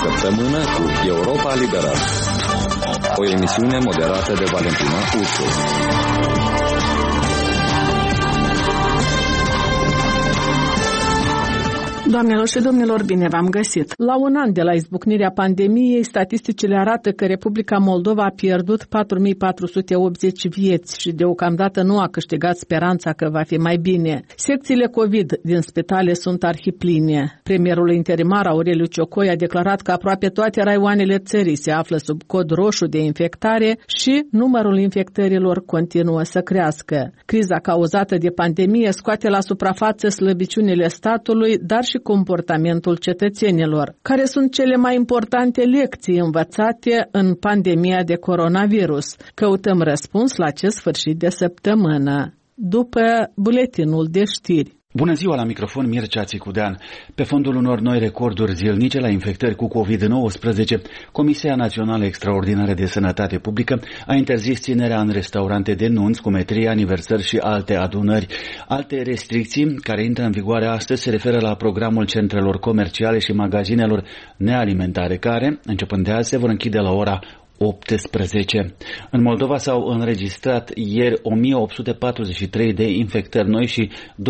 săptămână cu Europa Liberă. O emisiune moderată de Valentina Ursu. Doamnelor și domnilor, bine v-am găsit! La un an de la izbucnirea pandemiei, statisticile arată că Republica Moldova a pierdut 4480 vieți și deocamdată nu a câștigat speranța că va fi mai bine. Secțiile COVID din spitale sunt arhipline. Premierul interimar Aureliu Ciocoi a declarat că aproape toate raioanele țării se află sub cod roșu de infectare și numărul infectărilor continuă să crească. Criza cauzată de pandemie scoate la suprafață slăbiciunile statului, dar și comportamentul cetățenilor. Care sunt cele mai importante lecții învățate în pandemia de coronavirus? Căutăm răspuns la acest sfârșit de săptămână, după buletinul de știri. Bună ziua, la microfon Mircea Țicudean. Pe fondul unor noi recorduri zilnice la infectări cu COVID-19, Comisia Națională Extraordinară de Sănătate Publică a interzis ținerea în restaurante de nunți, cumetrii, aniversări și alte adunări. Alte restricții care intră în vigoare astăzi se referă la programul centrelor comerciale și magazinelor nealimentare, care, începând de azi, se vor închide la ora 18. În Moldova s-au înregistrat ieri 1843 de infectări noi și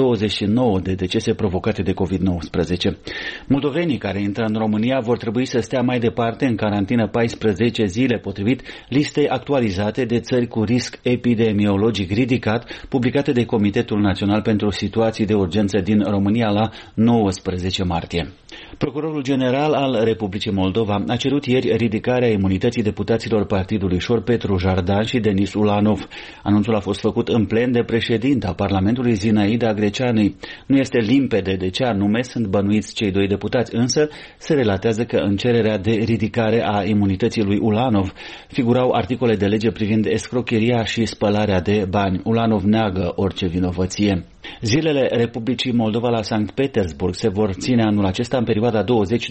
29 de decese provocate de COVID-19. Moldovenii care intră în România vor trebui să stea mai departe în carantină 14 zile, potrivit listei actualizate de țări cu risc epidemiologic ridicat, publicate de Comitetul Național pentru Situații de Urgență din România la 19 martie. Procurorul general al Republicii Moldova a cerut ieri ridicarea imunității deputaților partidului Șor Petru Jardan și Denis Ulanov. Anunțul a fost făcut în plen de președinta Parlamentului Zinaida Greceanei. Nu este limpede de ce anume sunt bănuiți cei doi deputați, însă se relatează că în cererea de ridicare a imunității lui Ulanov figurau articole de lege privind escrocheria și spălarea de bani. Ulanov neagă orice vinovăție. Zilele Republicii Moldova la Sankt Petersburg se vor ține anul acesta în perioada 20-27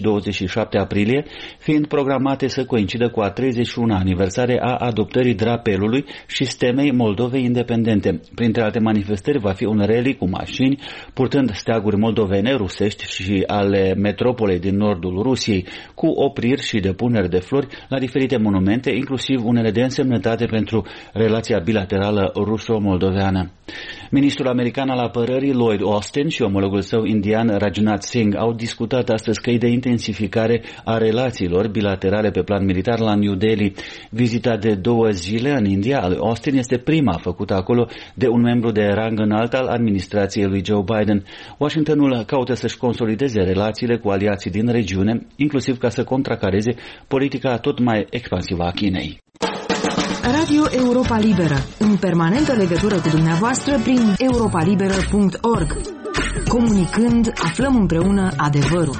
aprilie, fiind programate să coincidă cu a 31-a aniversare a adoptării drapelului și stemei Moldovei independente. Printre alte manifestări va fi un rally cu mașini, purtând steaguri moldovene, rusești și ale metropolei din nordul Rusiei, cu opriri și depuneri de flori la diferite monumente, inclusiv unele de însemnătate pentru relația bilaterală ruso-moldoveană. Ministrul american al apărării Lloyd Austin și omologul său indian Rajnath Singh au discutat astăzi căi de intensificare a relațiilor bilaterale pe plan militar la New Delhi. Vizita de 2 zile în India a lui Austin este prima făcută acolo de un membru de rang înalt al administrației lui Joe Biden. Washingtonul caută să-și consolideze relațiile cu aliații din regiune, inclusiv ca să contracareze politica tot mai expansivă a Chinei. Radio Europa Liberă, în permanentă legătură cu dumneavoastră prin europalibera.org. Comunicând, aflăm împreună adevărul.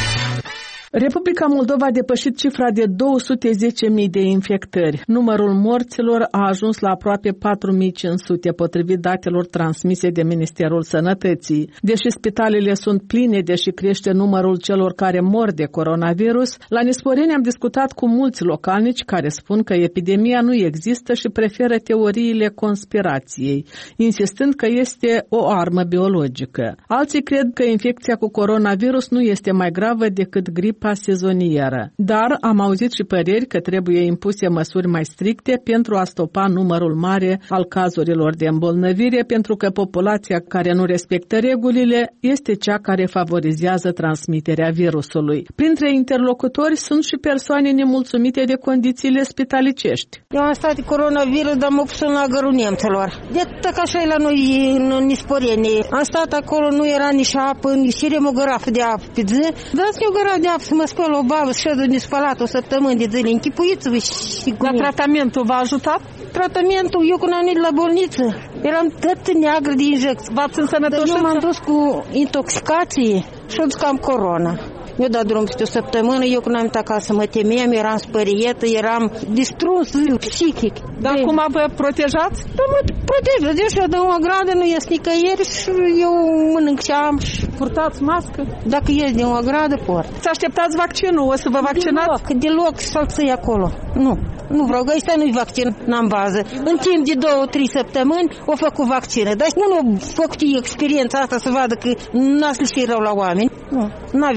Republica Moldova a depășit cifra de 210.000 de infectări. Numărul morților a ajuns la aproape 4.500, potrivit datelor transmise de Ministerul Sănătății. Deși spitalele sunt pline, deși crește numărul celor care mor de coronavirus, la Nisporeni am discutat cu mulți localnici care spun că epidemia nu există și preferă teoriile conspirației, insistând că este o armă biologică. Alții cred că infecția cu coronavirus nu este mai gravă decât gripa sezonieră. Dar am auzit și păreri că trebuie impuse măsuri mai stricte pentru a stopa numărul mare al cazurilor de îmbolnăvire, pentru că populația care nu respectă regulile este cea care favorizează transmiterea virusului. Printre interlocutori sunt și persoane nemulțumite de condițiile spitalicești. Eu am stat de coronavirus, dar m-a pus la gărul nemților. De atât că așa e la noi în Nisporeni. Am stat acolo, nu era nici apă, nici remogăraf de apă pe zi. Dați-mi o gără de apă să mă spăl o babă, ședul de spălat o săptămână de zile. Închipuiți-vă și cum. Dar tratamentul v-a ajutat? Tratamentul, eu când am venit la bolniță, eram tot neagră de injecții. V-ați însănătoșit? Eu m-am dus cu intoxicație și am dus că am corona. Mi-a dat drum peste o săptămână, eu când am venit acasă mă temeam, eram spărietă, eram distrus psihic. Dar acum vă protejați? Da, mă protejez, deci eu de o gradă nu ies nicăieri și eu mănânc ce am. Purtați mască? Dacă ies din o gradă, port. Să așteptați vaccinul, o să vă vaccinați? Deloc să-l ții acolo, nu. Nu vreau, ăsta nu-i vaccin, n-am bază. În timp de 2-3 săptămâni o făcut vaccină, dar nu au făcut experiența asta să vadă că n-a sfârșit rău la oameni. Nu avem bază.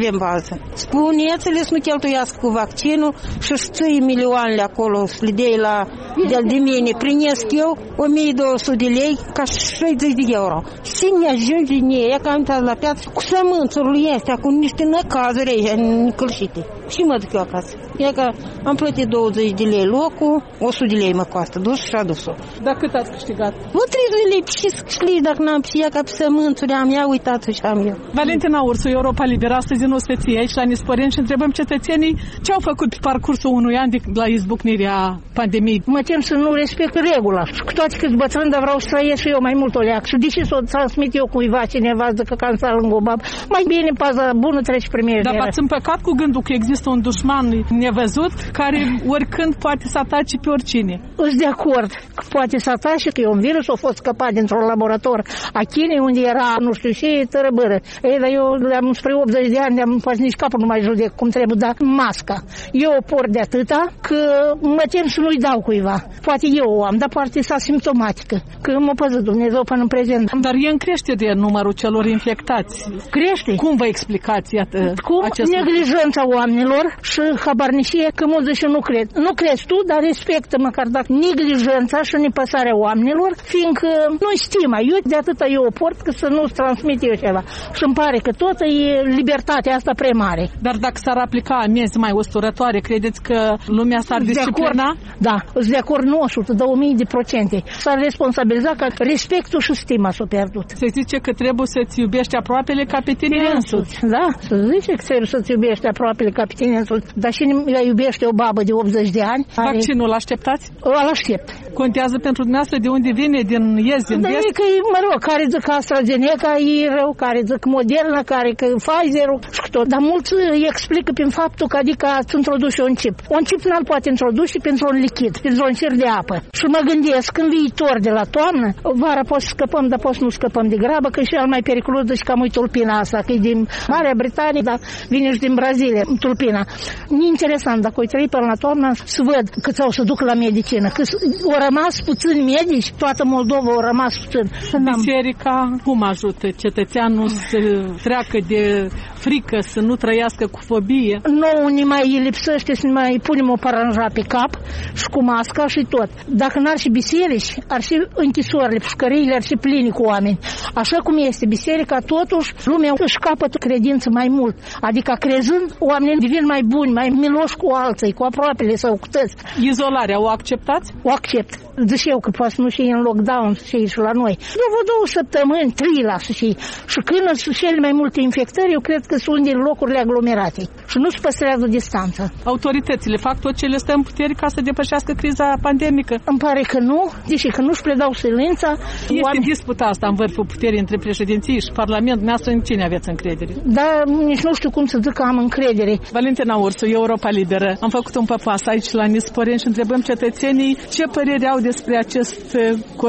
acasă. Spuneți-le să nu cheltuiască cu vaccinul și ții milioanele acolo, să le dei de mine. Primesc eu 1200 de lei ca 60 de euro. Și ne ajunge ea că am intrat la piață cu sămânțurile astea, cu niște năcazuri aici, încălșite. Și mă duc eu acasă. E că am plătit 20 de lei locul, 100 de lei mă costă, dus și adus-o. Dar cât ați câștigat? 30 de lei, și scrii dacă n-am psia ca pe sămânțuri, am ia uitat și am eu. Valentina Ursu, Europa Liberă, astăzi în ospeție aici la Nisporeni și întrebăm cetățenii ce au făcut pe parcursul unui an de la izbucnirea pandemiei. Mă tem să nu respect regula. Cu toate că bătrân, dar vreau să trăiesc și eu mai mult o leac. Și de ce să o transmit eu cuiva cineva de că cansa lângă o babă? Mai bine paza bună trece primul. Dar v-ați împăcat cu gândul că există un dușman nevăzut care oricând poate să atace pe oricine? Îți de acord că poate să atace, că e un virus, a fost scăpat dintr-un laborator a Chinei unde era nu știu ce tărăbără. Ei, dar eu le-am spre 80 de ani, poate nici capul nu mai judec cum trebuie, dar masca. Eu o port de atâta că mă tem să nu-i dau cuiva. Poate eu o am, dar poate s-a simptomatică. Că mă păză Dumnezeu până în prezent. Dar e în creștere numărul celor infectați. Crește. Cum vă explicați cum neglijența oamenilor și habarnicie că mulți și nu cred. Nu crezi tu, dar respectă măcar dacă neglijența și nepăsarea oamenilor, fiindcă nu-i stima. Eu de atâta eu o port că să nu-ți transmit eu ceva. Și îmi pare că tot e libertatea asta prea mare. Dar dacă s-ar aplica amenzi mai usturătoare, credeți că lumea s-ar disciplina? Da, îți de acord 900, 2000%. S-ar responsabiliza că respectul și stima s-au pierdut. Se zice că trebuie să-ți iubești aproapele ca pe tine însuți. Da, se zice că trebuie să-ți iubești aproapele ca pe tine însuți. Dar și ea iubește o babă de 80 de ani. Vaccinul așteptați? Îl aștept. Contează pentru dumneavoastră de unde vine, din est, din vest? Da, că mă rog, care zic că AstraZeneca e rău, care zic Moderna, care că Pfizer-ul și tot. Dar mulți îi explică prin faptul că adică ați introdus un chip. Un chip n-al poate introduce pentru un lichid, pentru un cir de apă. Și mă gândesc, în viitor de la toamnă, vara poți să scăpăm, dar poți să nu scăpăm de grabă, că și al mai periculos deci cam e tulpina asta, că e din Marea Britanie, dar vine și din Brazilia, tulpina. E interesant, dacă o trăi până la toamnă, să văd câți au să duc la medicină, că au rămas puțini medici, toată Moldova au rămas puțin. Biserica cum ajută cetățeanul să treacă de frică, să nu trăiască cu fobie? Nouă ne mai lipsește să ne mai punem o paranja pe cap și cu masca și tot. Dacă n-ar și biserici, ar și închisorile, pușcăriile ar și pline cu oameni. Așa cum este biserica, totuși lumea își capătă credință mai mult. Adică crezând, oamenii devin mai buni, mai miloși cu alții, cu aproapele sau cu tăți. Izolarea o acceptați? O accept. Zic eu că poate nu și în lockdown și la noi. Eu văd 2 săptămâni, 3 lasă și când sunt cele mai multe infectări, eu cred că sunt din locurile aglomerate și nu se păstrează distanța. Autoritățile fac tot ce le stă în putere ca să depășească criza pandemică? Îmi pare că nu, deși că nu-și predau silința. Este disputa asta în vârful puterii între președinții și Parlament. Dumneavoastră în cine aveți încredere? Da, nici nu știu cum să zic că am încredere. Valentina Ursu, Europa Liberă. Am făcut un păpas aici la Nisporeni și întrebăm cetățenii ce părere au despre acest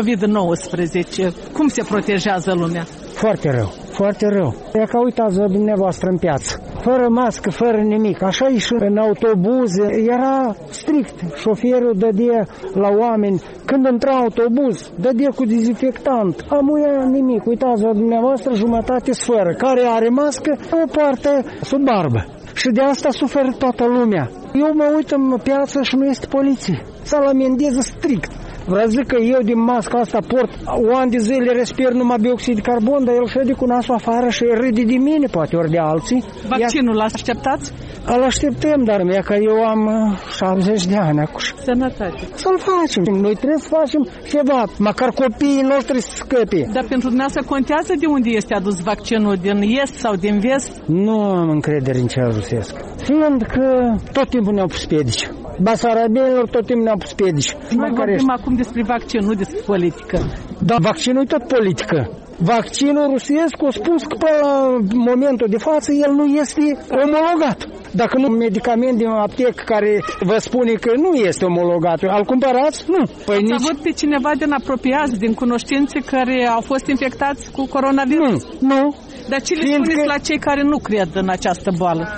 COVID-19. Cum se protejează lumea? Foarte rău, foarte rău. E ca uitați-vă dumneavoastră în piață. Fără mască, fără nimic. Așa e și în autobuze. Era strict. Șoferul dădea la oameni. Când intra autobuz, dădea cu dezinfectant. Amuia nimic. Uitați-vă dumneavoastră, jumătate fără. Care are mască, o poartă sub barbă. Și de asta suferă toată lumea. Eu mă uit în piață și nu este poliție. Să-l amendeze strict. Vreau zic că eu din masca asta port o an de zile respir numai dioxid de carbon, dar el șede cu nasul afară și râde de mine, poate ori de alții. Vaccinul așteptați? Îl așteptăm, dar mie că eu am 70 de ani acum. Sănătate. Să-l facem. Noi trebuie să facem ceva, măcar copiii noștri să scăpe. Dar pentru dumneavoastră contează de unde este adus vaccinul, din est sau din vest? Nu am încredere în cel rusesc. Fiind că tot timpul ne-au pus piedici. Basarabienilor tot timpul ne-au pus piedici. Noi vorbim acum despre vaccin, nu despre politică. Da, vaccinul e tot politică. Vaccinul rusesc a spus că până la momentul de față el nu este omologat. Dacă nu, medicament din aptecă care vă spune că nu este omologat, îl cumpărați? Nu. Păi ați avut pe cineva din apropiați, din cunoștințe care au fost infectați cu coronavirus? Nu. Dar ce le spuneți la cei care nu cred în această boală?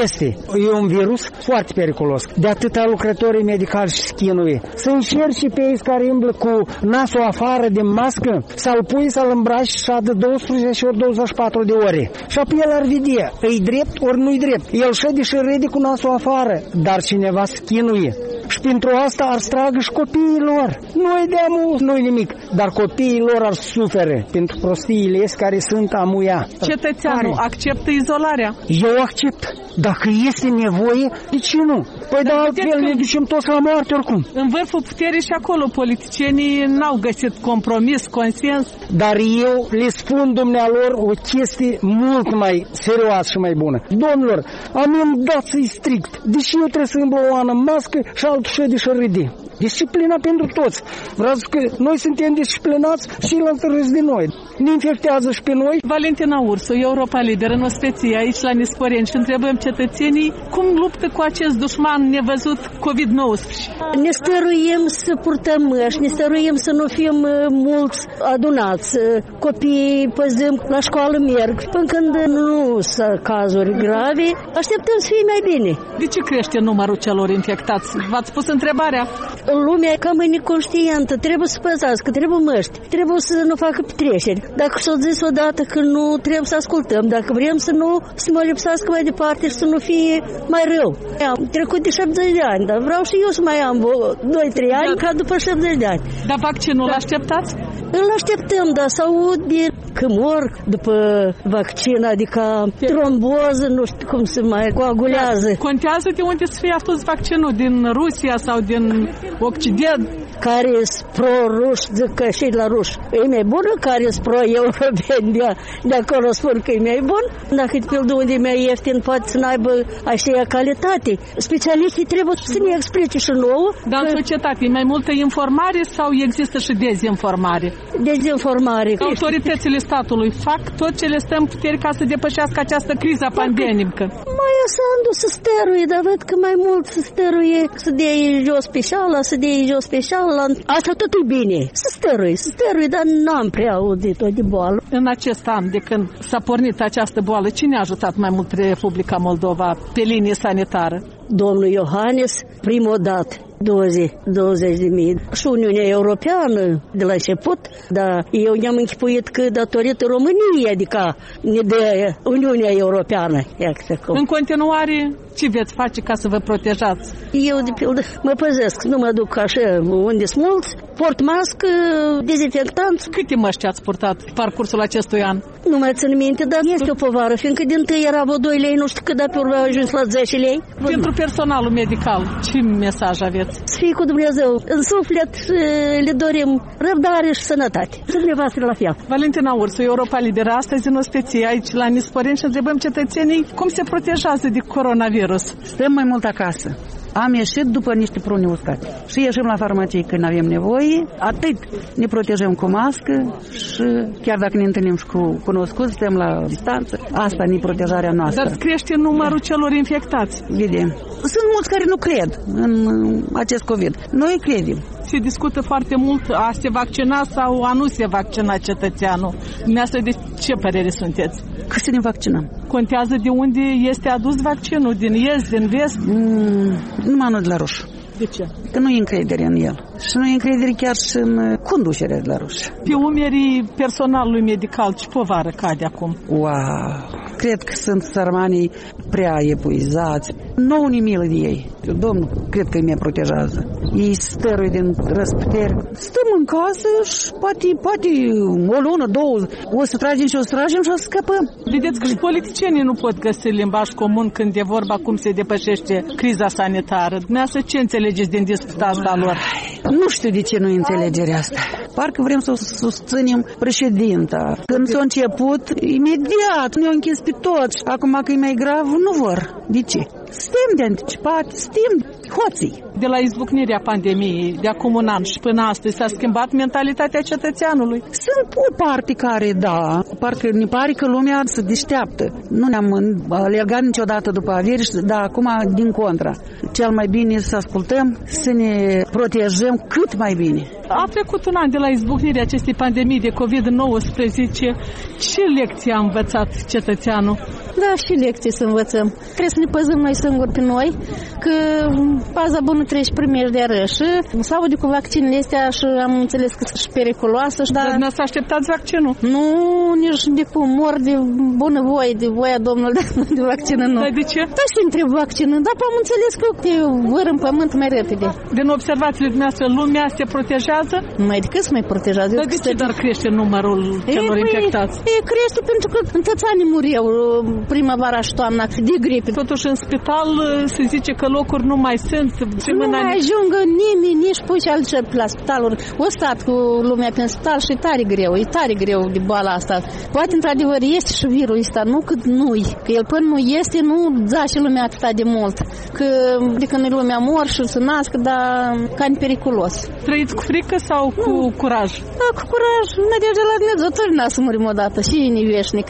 E un virus foarte periculos. De atâta lucrătorii medicali și chinuie. Să încerci pe ei care umblă cu nasul afară din mască, să-l pui, să-l îmbraci și să 12 ori 24 de ore. Și apoi el ar vedea, e drept ori nu-i drept. El șede și râde cu nasul afară, dar cineva se chinuie. Și pentru asta ar stragă și copiii lor. Nu-i de amu, nu-i nimic, dar copiii lor ar sufere pentru prostiile care sunt amuia. Cetățeanul acceptă izolarea? Eu accept. Dacă este nevoie, de ce nu? Păi dar altfel ne ducem toți la moarte oricum. În vârful puterii și acolo politicienii n-au găsit compromis, consens. Dar eu le spun dumnealor o chestie mult mai serioasă și mai bună. Domnilor, amendați-i strict. Deși eu trebuie să îmblu o ană în mască și altul șede și râde. Disciplina pentru toți. Vreau că noi suntem disciplinați și el râs de noi. Ne infectează și pe noi. Valentina Ursu, Europa Liberă, în ospeție aici la Nisporeni și întrebăm cetățenii cum luptă cu acest dușman nevăzut COVID-19. Ne stăruim să purtăm măști, ne stăruim să nu fim mulți adunați. Copiii păzim, la școală merg. Până când nu sunt cazuri grave, așteptăm să fie mai bine. De ce crește numărul celor infectați? V-ați pus întrebarea? Lumea e cam neconștientă, trebuie să păzească, trebuie măști, trebuie să nu facă petreceri. Dacă s-o zis odată că nu trebuie să ascultăm, dacă vrem să nu se mă lipsească mai departe și să nu fie mai rău. Am trecut de 70 de ani, dar vreau și eu să mai am 2-3 ani ca după 70 de ani. Dar vaccinul îl așteptați? Îl așteptăm, dar să aud bine că mor după vaccin, adică tromboză, nu știu cum se mai coagulează. Contează de unde să fie adus vaccinul, din Rusia sau din Occident? Care sunt pro-ruși, zic că și la ruși e mai bună, care sunt pro-europeni de acolo spun că e mai bun. Dacă de pildă unde e mai ieftin, poate să n-aibă aceea calitate. Specialiștii trebuie să ne explice și nouă. Dar în societate e mai multă informare sau există și dezinformare? Dezinformare. Autoritățile statului fac tot ce le stă în putere ca să depășească această criză pandemică. Mai asandu să stăruie, dar văd că mai mult să stăruie, să dea jos pe șala, să dea jos pe șala. Asta tot e bine. Să stăruie, dar n-am prea audit-o de boală. În acest an, de când s-a pornit această boală, cine a ajutat mai mult Republica Moldova pe linie sanitară? Domnul Iohannis, primul dată. 20.000. Și Uniunea Europeană de la început, dar eu ne-am închipuit că datorită României, adică ne dă Uniunea Europeană. În continuare, ce veți face ca să vă protejați? Eu, de pildă, mă păzesc, nu mă duc așa unde sunt mulți, port mască, dezinfectant. Câte măști ați purtat parcursul acestui an? Nu mai țin minte, dar este o povară, fiindcă din tâi era vreo 2 lei, nu știu cât, dar pe urmă a ajuns la 10 lei. Pentru personalul medical, ce mesaj aveți? Să fii cu Dumnezeu în suflet, le dorim răbdare și sănătate. Să dumneavoastră la fel. Valentina Ursu, Europa Liberă, astăzi în ospeție aici la Nisporeni și întrebăm cetățenii cum se protejează de coronavirus. Stăm mai mult acasă. Am ieșit după niște prune uscate. Și ieșim la farmacie când avem nevoie. Atât ne protejăm cu mască și chiar dacă ne întâlnim și cu cunoscuți, stăm la distanță. Asta e protejarea noastră. Dar crește numărul celor infectați. Vedem. Sunt mulți care nu cred în acest COVID. Noi credem. Se discută foarte mult a se vaccina sau a nu se vaccina cetățeanul. Dumneavoastră, de ce părere sunteți? Că să ne vaccinăm. Contează de unde este adus vaccinul? Din est, din vest? Numai nu de la ruși. De ce? Că nu e încredere în el. Și nu e încredere chiar și în conducerea de la ruși. Pe umerii personalului medical ce povară cade acum? Wow! Cred că sunt sărmanii prea epuizați. Nu ne milă de ei. Domnul, cred că îi mai protejează. Ei stăruie din răsputeri. Stăm în casă și poate o lună, două, o să tragem și o să tragem și o să scăpăm. Vedeți că și politicienii nu pot găsi limbaj comun când e vorba cum se depășește criza sanitară. Dumneavoastră ce înțelegeți din disputa asta lor? Nu știu de ce nu înțelegerea asta. Parcă vrem să susținem președinta. Când s-a început, imediat ne-au închis pe toți. Acum că e mai grav, nu vor. De ce? Suntem de anticipat, suntem hoții. De la izbucnirea pandemiei, de acum un an și până astăzi, s-a schimbat mentalitatea cetățeanului? Sunt o parte care, da, parcă ne pare că lumea se deșteaptă. Nu ne-am alergat niciodată după averi, dar acum din contra. Cel mai bine să ascultăm, să ne protejăm cât mai bine. A trecut un an de la izbucnirea acestei pandemii de COVID-19. Ce lecție a învățat cetățeanul? Da, și lecții să învățăm. Trebuie să ne păzăm noi singuri pe noi, că paza bună trece primejdea ră. Și s-au auzit cu vaccinele astea și am înțeles că sunt periculoase. Dar nu să așteptați vaccinul? Nu, nici de cum. Mor de bunăvoie, de voia Domnului, de vaccină nu. Dar de ce? Da, și întreb vaccinul, dar am înțeles că te văr în pământ mai repede. Din observațiile dumneavoastră, lumea se protejează? Mai decât să mai protejează. Dar de ce dar crește numărul celor infectați? Crește pentru că întățanii mureau primăvara și toamna de gripe. Totuși în spital se zice că locuri nu mai sunt. Nu mai ajungă nimeni, nici puși altceva la spitaluri. O stat cu lumea pe spital și e tare greu de boala asta. Poate într-adevăr este și virul ăsta, nu cât nu-i. Că el până nu este, nu zace lumea atâta de mult. Că de când lumea mor și se nasc, dar ca în periculos. Trăiți cu frică sau cu curaj? Da, cu curaj. Nădejde la Dumnezeu, tot n-a să murim odată și e neveșnic.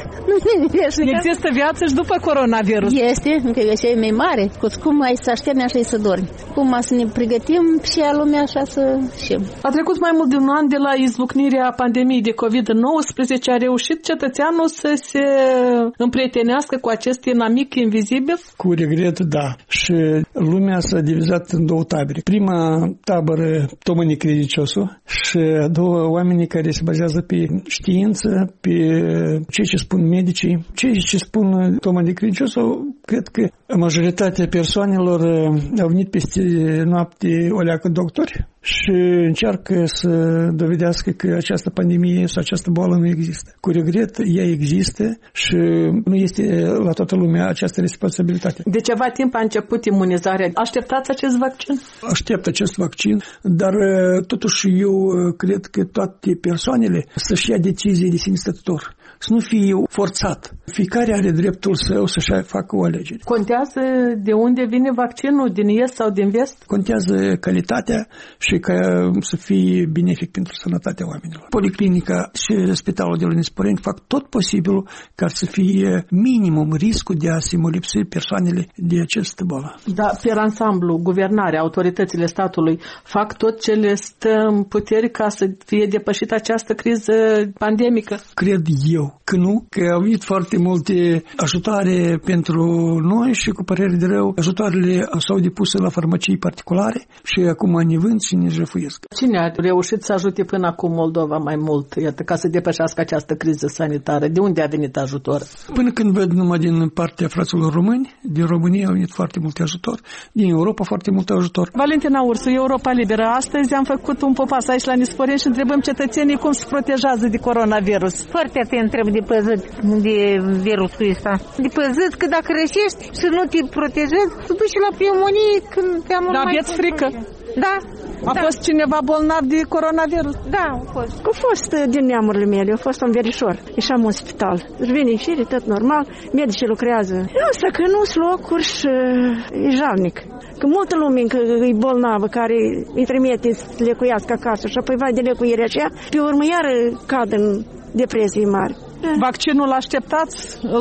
Există viață și după coronavirus. Este, încă viața e mai mare. Cum ai să aștepți, așa e să dormi. Cum să ne pregătim și a lumea așa să știm. A trecut mai mult de un an de la izbucnirea pandemiei de COVID-19. A reușit cetățeanul să se împrietenească cu acest inamic invizibil? Cu regret, da. Și lumea s-a divizat în două tabere. Prima tabără, Toma necredinciosul, și a doua, oamenii care se bazează pe știință, pe ceea ce spun medicii. Ceea ce spun Toma necredinciosul, cred că majoritatea persoanelor au venit peste noapte o leacă doctori și încearcă să dovedească că această pandemie sau această boală nu există. Cu regret, ea există și nu este la toată lumea această responsabilitate. De ceva timp a început imunizarea. Așteptați acest vaccin? Aștept acest vaccin, dar totuși eu cred că toate persoanele să-și ia decizii de sine stătător. Să nu fie forțat. Fiecare are dreptul său să-și facă o alegere. Contează de unde vine vaccinul, din est sau din vest? Contează calitatea și ca să fie benefic pentru sănătatea oamenilor. Policlinica și Spitalul de la Nisporeni fac tot posibilul ca să fie minimum riscul de a se molipsi persoanele de această boală. Da, pe ansamblu, guvernarea, autoritățile statului fac tot ce le stă în putere ca să fie depășită această criză pandemică? Cred eu că nu, că au venit foarte multe ajutoare pentru noi și cu părere de rău, ajutoarele s-au depus la farmacii particulare și acum ne vând și ne jefuiesc. Cine a reușit să ajute până acum Moldova mai mult, iată, ca să depășească această criză sanitară? De unde a venit ajutor? Până când văd numai din partea fraților români, din România au venit foarte multe ajutor, din Europa foarte mult ajutor. Valentina Ursu, Europa Liberă. Astăzi am făcut un popas aici la Nisporeni și întrebăm cetățenii cum se protejează de coronavirus. Foarte atent trebuie de păzit de virusul ăsta. De păzit că dacă rășești și nu te protejezi, te duci la pneumonie când te-am mai... Dar aveți frică? Da. A fost cineva bolnav de coronavirus? Da, a fost. A fost din neamurile mele, a fost un verișor. Ieșeam în spital. Își vine ieșire, tot normal, medicii lucrează. Asta că nu sunt locuri și e jalnic. Că multă lume încă e bolnavă care îi trimite să lecuiască acasă și apoi vai de lecuirea aceea, pe urmă iară cad în depresii mari. Vaccinul așteptați?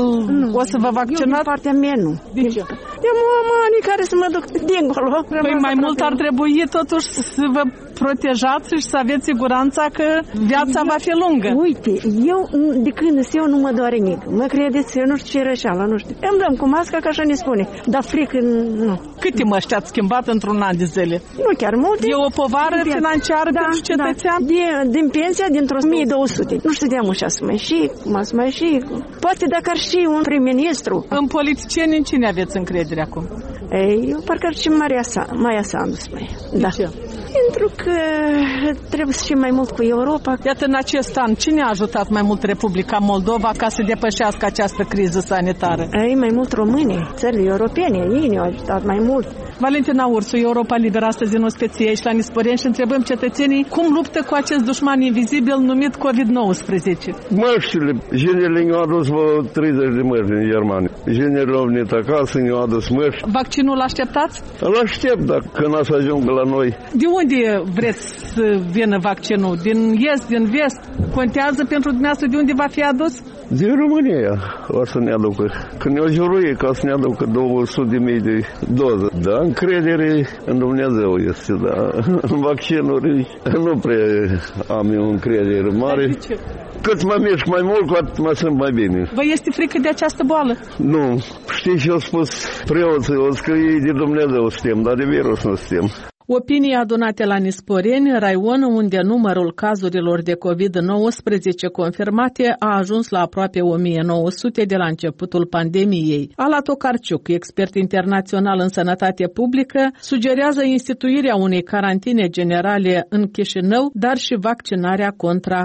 O să vă vaccinați? Eu din partea mea nu. De ce? Eu am ani care să mă duc dincolo. Păi mai mult ar trebui totuși să vă protejați și să aveți siguranța că viața va fi lungă. Uite, eu de când eu nu mă doare nimic. Mă credeți, eu nu știu ce e rășeală, nu știu. Îmi dăm cu masca, că așa ne spune. Dar frică, nu. Câte măști ați schimbat într-un an de zile? Nu chiar multe. E o povară financiară pentru cetățean? Da. Din pensia, dintr-o 1200. Nu știam așa să mai și, să mai și. Poate dacă ar și un prim-ministru. În politicieni, în cine aveți încredere acum? Ei, eu parcă ar și Maia Sandu, spune. Da. Ce? Pentru că trebuie să fim mai mult cu Europa. Iată, în acest an, cine a ajutat mai mult Republica Moldova ca să depășească această criză sanitară? Ei, mai mult românii, țările europene, ei ne-au ajutat mai mult. Valentina Ursu, Europa Liberă, astăzi în Ospeție aici la Nisporeni și întrebăm cetățenii cum luptă cu acest dușman invizibil numit COVID-19. Măștile, genele ne-au adus 30 de măști din Germania. Genele au venit acasă, ne-au adus măști. Vaccinul l-așteptați? Îl aștept, dacă când o să ajungă la noi. De unde vreți să vină vaccinul? Din est, din vest? Contează pentru dumneavoastră de unde va fi adus? Din România o să ne aducă. Când ne-o juruie ca să ne aducă 200.000 de doze. Da, încredere în Dumnezeu este, da. În vaccinuri nu prea am eu încredere mare. Cât mă mișc mai mult, cu atât mă simt mai bine. Vă este frică de această boală? Nu. Știi ce au spus preoții? O că ei de Dumnezeu suntem, dar de virus nu suntem. Opinii adunate la Nisporeni, raion unde numărul cazurilor de COVID-19 confirmate a ajuns la aproape 1900 de la începutul pandemiei. Ala Tokarciuc, expert internațional în sănătate publică, sugerează instituirea unei carantine generale în Chișinău, dar și vaccinarea contra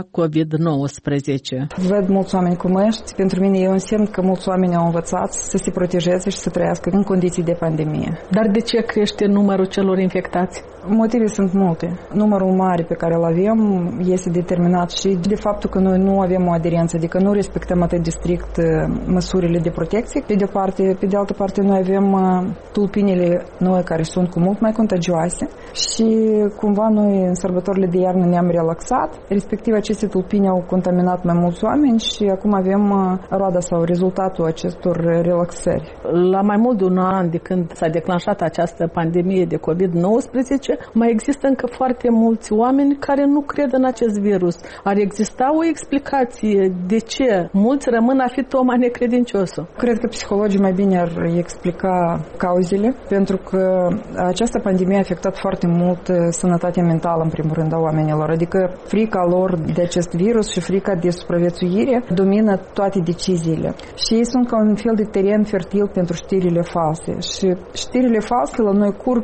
COVID-19. Văd mulți oameni cu măști. Pentru mine e un semn că mulți oameni au învățat să se protejeze și să trăiască în condiții de pandemie. Dar de ce crește numărul celor infectați? Motive sunt multe. Numărul mare pe care îl avem este determinat și de faptul că noi nu avem o aderență, adică nu respectăm atât de strict măsurile de protecție. Pe de altă parte, noi avem tulpinile noi care sunt cu mult mai contagioase și cumva noi în sărbătorile de iarnă ne-am relaxat, respectiv aceste tulpini au contaminat mai mulți oameni și acum avem roada sau rezultatul acestor relaxări. La mai mult de un an de când s-a declanșat această pandemie de COVID-19, mai există încă foarte mulți oameni care nu cred în acest virus. Ar exista o explicație de ce mulți rămân a fi Toma necredinciosul? Cred că psihologii mai bine ar explica cauzele, pentru că această pandemie a afectat foarte mult sănătatea mentală, în primul rând, a oamenilor. Adică frica lor de acest virus și frica de supraviețuire domină toate deciziile. Și ei sunt ca un fel de teren fertil pentru știrile false. Și știrile false la noi curg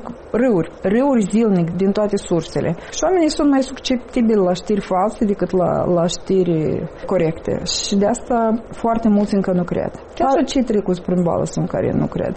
râuri zilnic din toate sursele. Și oamenii sunt mai susceptibili la știri false decât la știri corecte. Și de asta foarte mulți încă nu cred. Chiar cei trecuți prin boală sunt care nu cred.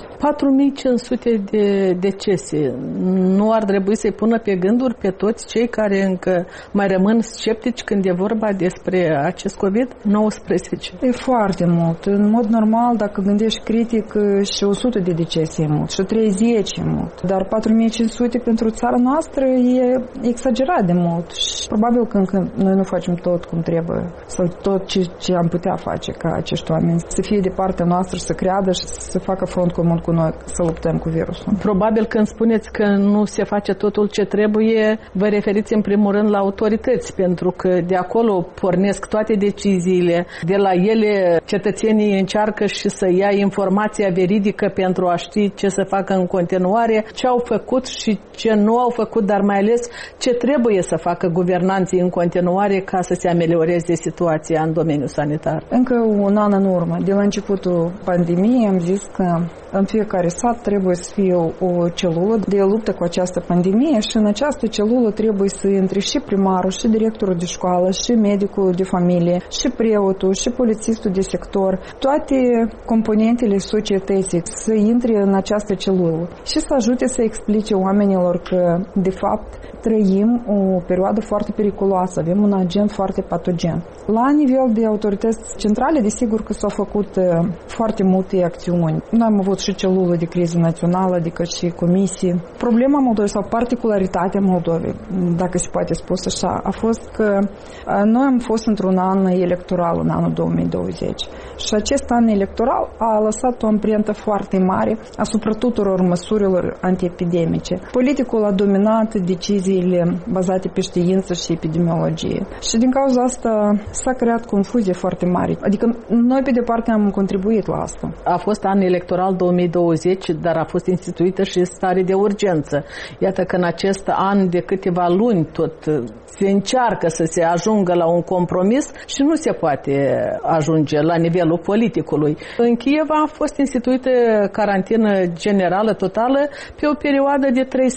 4500 de decese. Nu ar trebui să-i pună pe gânduri pe toți cei care încă mai rămân sceptici când e vorba despre acest COVID-19? E foarte mult. În mod normal, dacă gândești critic, și 100 de decese e mult, și 30 e mult. Dar 4500 pentru țara noastră e exagerat de mult și probabil că încă noi nu facem tot cum trebuie sau tot ce am putea face ca acești oameni să fie de partea noastră, să creadă și să facă front comun cu noi, să luptăm cu virusul. Probabil când spuneți că nu se face totul ce trebuie, vă referiți în primul rând la autorități, pentru că de acolo pornesc toate deciziile. De la ele cetățenii încearcă și să ia informația veridică pentru a ști ce să facă în continuare, ce au făcut și ce nu au făcut, dar mai ales ce trebuie să facă guvernanții în continuare ca să se amelioreze situația în domeniul sanitar. Încă un an în urmă, de la începutul pandemiei, am zis că în fiecare sat trebuie să fie o celulă de luptă cu această pandemie și în această celulă trebuie să intre și primarul, și directorul de școală, și medicul de familie, și preotul, și polițistul de sector, toate componentele societății să intre în această celulă și să ajute să explice oamenilor că, de fapt, trăim o perioadă foarte periculoasă, avem un agent foarte patogen. La nivel de autorități centrale, desigur că s-au făcut foarte multe acțiuni. Noi am avut și celulă de criză națională, adică și comisii. Problema Moldovei sau particularitatea Moldovei, dacă se poate spus așa, a fost că noi am fost într-un an electoral, în anul 2020. Și acest an electoral a lăsat o amprentă foarte mare asupra tuturor măsurilor antiepidemice. Politicul a dominat deciziile bazate pe știință și epidemiologie. Și din cauza asta s-a creat confuzie foarte mare. Adică noi pe departe am contribuit la asta. A fost an electoral 2020, dar a fost instituită și stare de urgență. Iată că în acest an de câteva luni tot se încearcă să se ajungă la un compromis și nu se poate ajunge la nivelul politicului. În Kiev a fost instituită carantină generală totală pe o perioadă de 3 săptămâni.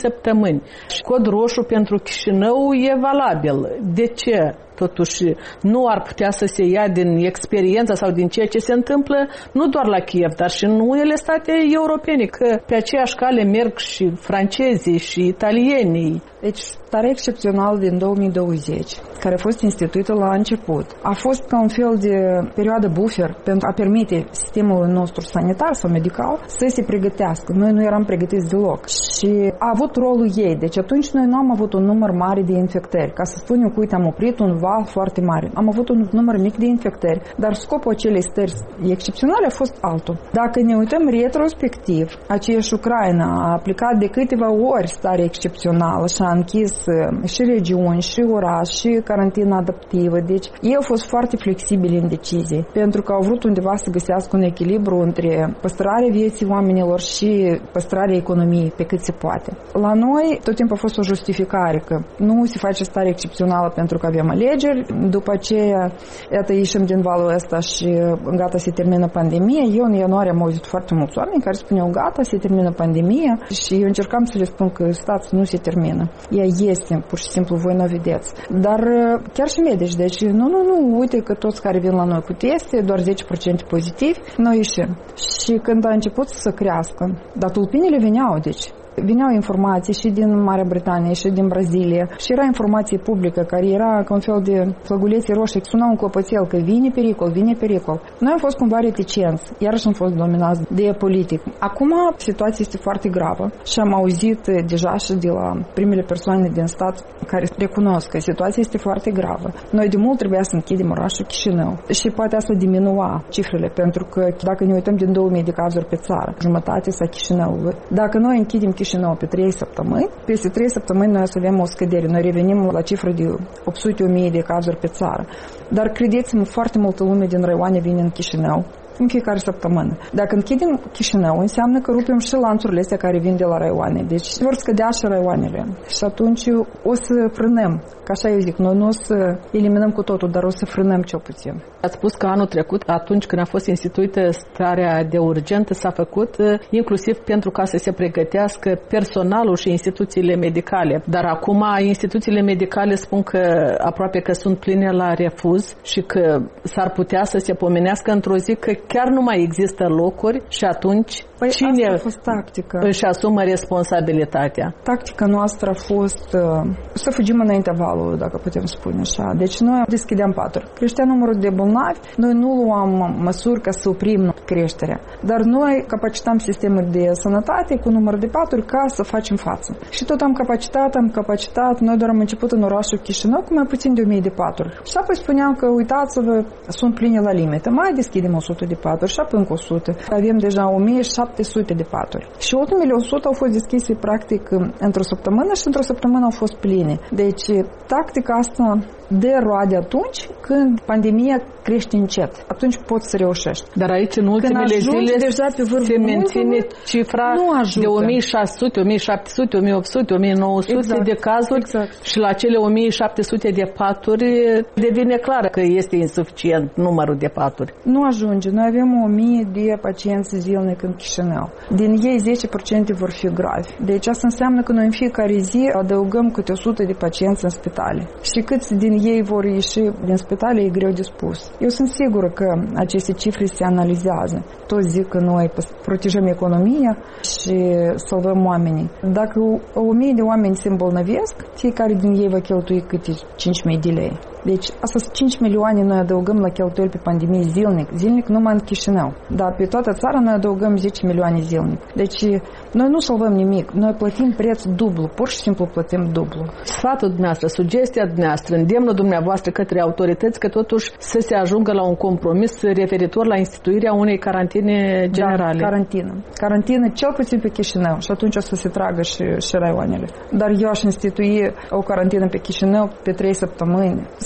săptămâni. Cod roșu pentru Chișinău e valabil. De ce? Totuși, nu ar putea să se ia din experiența sau din ceea ce se întâmplă nu doar la Kiev, dar și în unele state europene, că pe aceeași cale merg și francezii și italienii. Deci, starea excepțională din 2020, care a fost instituită la început, a fost ca un fel de perioadă buffer pentru a permite sistemul nostru sanitar sau medical să se pregătească. Noi nu eram pregătiți deloc și a avut rolul ei. Deci atunci noi nu am avut un număr mare de infectări. Ca să spunem că, uite, am oprit un val foarte mare. Am avut un număr mic de infectări, dar scopul acelei stări excepționale a fost altul. Dacă ne uităm retrospectiv, aceeași Ucraina a aplicat de câteva ori stare excepțională și a închis și regiuni, și oraș, și carantină adaptivă. Deci ei au fost foarte flexibili în decizii, pentru că au vrut undeva să găsească un echilibru între păstrarea vieții oamenilor și păstrarea economiei pe cât se poate. La noi tot timpul a fost o justificare că nu se face stare excepțională pentru că avem alegeri, după aceea, iată, ieșim din valul ăsta și gata, se termină pandemia. Eu în ianuarie am auzit foarte mulți oameni care spuneau gata, se termină pandemia și eu încercam să le spun că stați, nu se termină. Ea este, pur și simplu, voi nu o vedeți. Dar chiar și medici, deci nu, uite că toți care vin la noi cu teste, doar 10% pozitivi, noi ieșim. Și când a început să crească, dar tulpinile veneau, deci veneau informații și din Marea Britanie și din Brazilia și era informație publică care era ca un fel de flăgulețe roșii, suna un clopoțel că vine pericol. Noi am fost cumva reticenți, iarăși am fost dominați de politic. Acum situația este foarte gravă și am auzit deja și de la primele persoane din stat care recunosc că situația este foarte gravă. Noi de mult trebuia să închidem orașul Chișinău și poate asta diminua cifrele, pentru că dacă ne uităm din 2000 de cazuri pe țară, jumătate sa Chișinăului, dacă noi închidem Chișinău pe 3 săptămâni, peste 3 săptămâni noi o să avem o scădere. Noi revenim la cifră de 800.000 de cazuri pe țară. Dar credeți-mă, foarte multă lume din raioane vine în Chișinău în fiecare săptămână. Dacă închidem Chișinău, înseamnă că rupem și lanțurile astea care vin de la raioane. Deci vor scădea și raioanele. Și atunci o să frânăm. Ca așa eu zic, noi nu o să eliminăm cu totul, dar o să frânăm cel puțin. Ați spus că anul trecut, atunci când a fost instituită starea de urgență, s-a făcut inclusiv pentru ca să se pregătească personalul și instituțiile medicale. Dar acum instituțiile medicale spun că aproape că sunt pline la refuz și că s-ar putea să se pomenească într-o zi că chiar nu mai există locuri și atunci cine asta a fost tactica. Își asumă responsabilitatea? Tactica noastră a fost să fugim înaintea valului, dacă putem spune așa. Deci noi deschideam paturi. Creștea numărul de bolnavi, noi nu luam măsuri ca să oprim creșterea. Dar noi capacitam sistemul de sănătate cu număr de paturi ca să facem față. Și tot am capacitat. Noi doar am început în orașul Chișinău cu mai puțin de 1000 de paturi. Și apoi spuneam că, uitați-vă, sunt pline la limită. Mai deschidem 100 de paturi și apoi încă 100. Avem deja 1700 de paturi. Și 8100 au fost deschise practic într-o săptămână și într-o săptămână au fost pline. Deci tactica asta dă roade atunci când pandemia crește încet. Atunci poți să reușești. Dar aici în ultimele zile se menține cifra de 1600, 1700, 1800, 1900 de cazuri și la cele 1700 de paturi devine clar că este insuficient numărul de paturi. Nu ajunge. Noi avem 1000 de pacienți zilnic în Chișinău. Din ei 10% vor fi gravi. Deci asta înseamnă că noi în fiecare zi adăugăm câte 100 de pacienți în spitale. Și câți din ei vor ieși din spitale e greu de spus. Eu sunt sigură că aceste cifre se analizează. Toți zic că noi protejăm economia și salvăm oamenii. Dacă 1000 de oameni se îmbolnăvesc, fiecare din ei va cheltui câte 5.000 de lei. Deci, asta sunt 5 milioane noi adăugăm la cheltuieli pe pandemie zilnic numai în Chișinău. Dar pe toată țara noi adăugăm 10 milioane zilnic. Deci, noi nu salvăm nimic. Noi plătim preț dublu. Pur și simplu plătim dublu. Sfatul dumneavoastră, sugestia dumneavoastră, îndemnul dumneavoastră către autorități că totuși să se ajungă la un compromis referitor la instituirea unei carantine generale. Da, carantină cel puțin pe Chișinău și atunci o să se tragă și raioanele. Dar eu aș institui o carantină pe Chișinău pe 3 săptămâni.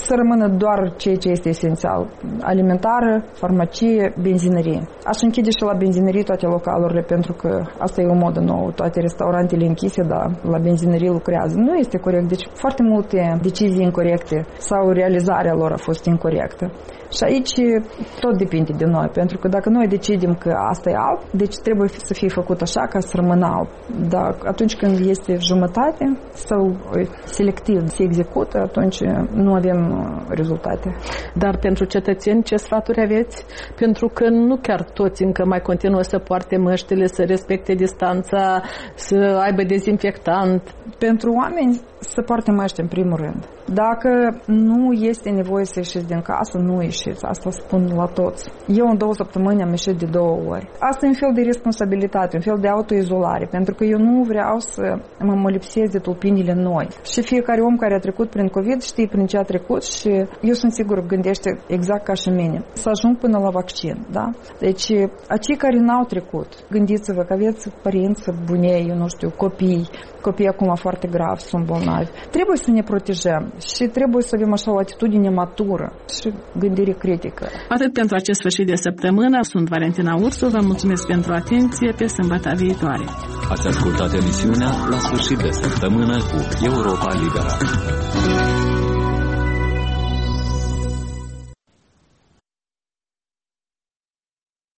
să rămână doar ceea ce este esențial. Alimentară, farmacie, benzinărie. Aș închide și la benzinărie toate localurile, pentru că asta e o modă nouă. Toate restaurantele închise, dar la benzinărie lucrează. Nu este corect. Deci foarte multe decizii incorecte sau realizarea lor a fost incorectă. Și aici tot depinde de noi, pentru că dacă noi decidem că asta e alb, deci trebuie să fie făcut așa ca să rămână alb. Dar atunci când este jumătate sau selectiv se execută, atunci nu avem rezultate. Dar pentru cetățeni ce sfaturi aveți? Pentru că nu chiar toți încă mai continuă să poarte măștile, să respecte distanța, să aibă dezinfectant. Pentru oameni să poarte măști în primul rând. Dacă nu este nevoie să ieșiți din casă, nu ieșiți. Asta spun la toți. Eu în 2 săptămâni am ieșit de 2 ori. Asta e un fel de responsabilitate, un fel de autoizolare, pentru că eu nu vreau să mă lipsesc de tulpinile noi. Și fiecare om care a trecut prin COVID știe prin ce a trecut și eu sunt sigur gândește exact ca și mine. Să ajung până la vaccin, da? Deci, acei care n-au trecut, gândiți-vă că aveți părinți, bunei, eu nu știu, copii acum foarte grav sunt bolnavi. Trebuie să ne protejăm și trebuie să avem așa o atitudine matură și gândire critică. Atât pentru acest sfârșit de săptămână. Sunt Valentina Ursu, vă mulțumesc pentru atenție. Pe sâmbătă viitoare. Ați ascultat emisiunea La sfârșit de săptămână cu Europa Liberă.